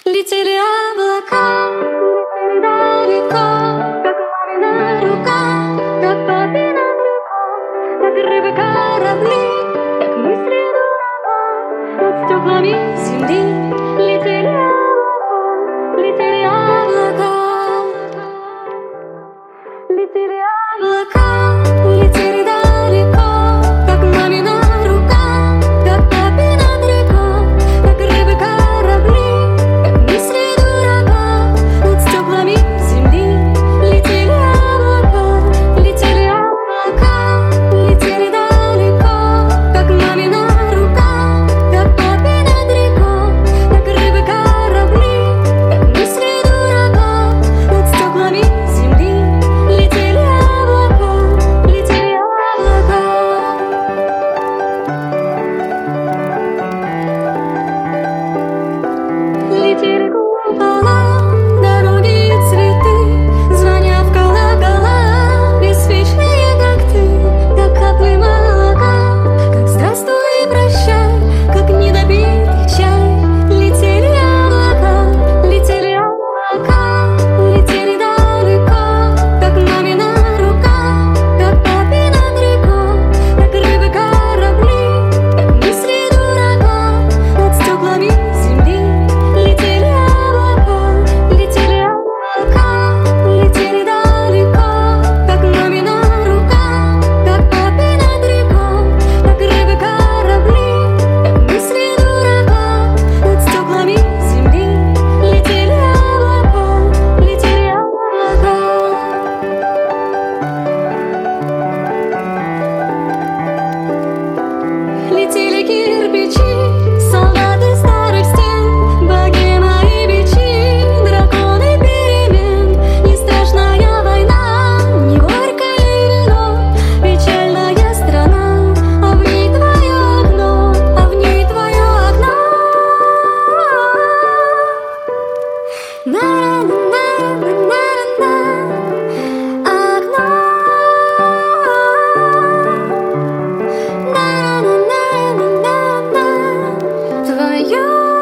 Летели облака, летели далеко, как мамина рука, как папина рука, как рыбы корабли, как мысли дурака, над стеклами земли. Летели облака, летели облака, летели далеко, как мамина рука, как папина рука, как рыбы корабли, как мысли дурака, над стеклами земли. Летели облака, летели облака, летели далеко, как мамина рука, как папина рука, как рыбы корабли, как мысли дурака, над стеклами земли. Летели облака, летели облака. Летели купола, дороги и цветы, звоня в колокола, бессвечные, как ты, как каплы молока, как здравствуй и прощай, как недопитый чай. Летели облака, летели облака, летели далеко, как мамина рука, как папина рука, как рыбы корабли, как мысли дурака, над стеклами земли. Летели облака, летели облака, летели далеко, как мамина рука, как папина рука, как рыбы корабли, как мысли дурака, над стеклами земли. Летели облака, летели облака. Летели кирпичи, солдаты старых стен, богема и бичи, драконы перемен. Не страшная война, не горькое вино, печальная страна, а в ней твое окно, а в ней твое окно. Твое